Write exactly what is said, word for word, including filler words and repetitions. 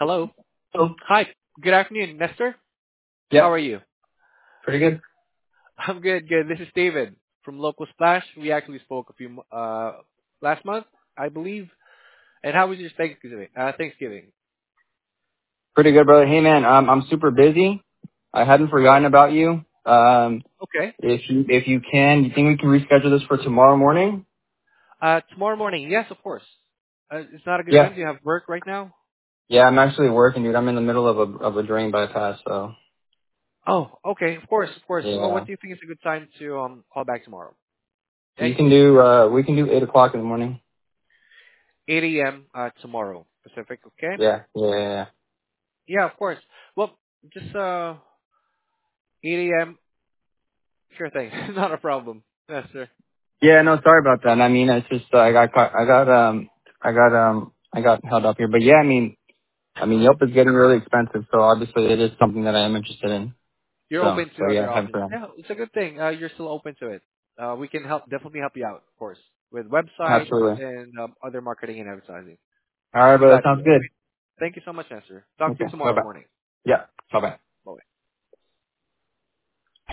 Hello. Oh, Hi. Good afternoon, Nestor. How yeah, are you? pretty good. I'm good, good. This is David from Local Splash. We actually spoke a few mo- uh last month, I believe. And how was your Thanksgiving? Uh, Thanksgiving. Pretty good, brother. Hey, man, um, I'm super busy. I hadn't forgotten about you. Um, Okay. if you if you can, you think we can reschedule this for tomorrow morning? Uh, tomorrow morning. Yes, of course. Uh, it's not a good time. Yeah. Do you have work right now? Yeah, I'm actually working, dude. I'm in the middle of a of a drain bypass, so Oh, okay. Of course, of course. Well, yeah. what do you think is a good time to um call back tomorrow? You Any can do uh we can do eight o'clock in the morning. eight a m. Uh, tomorrow Pacific. Okay. Yeah, yeah, yeah. Yeah, Yeah, of course. Well, just uh eight a m. Sure thing. Not a problem. Yes, sir. Yeah, no, sorry about that. I mean, it's just uh, I got caught, I got um I got um I got held up here, but yeah, I mean, I mean, Yelp is getting really expensive, so obviously it is something that I am interested in. You're So, open so to yeah, other have options. fun. Yeah, it's a good thing. Uh, you're still open to it. Uh, we can help, definitely help you out, of course, with websites Absolutely. and um, other marketing and advertising. All right, Be brother. glad to Sounds help. good. Thank you so much, Nestor. Talk to Okay. you Bye tomorrow bye. morning. Yeah. Bye bye.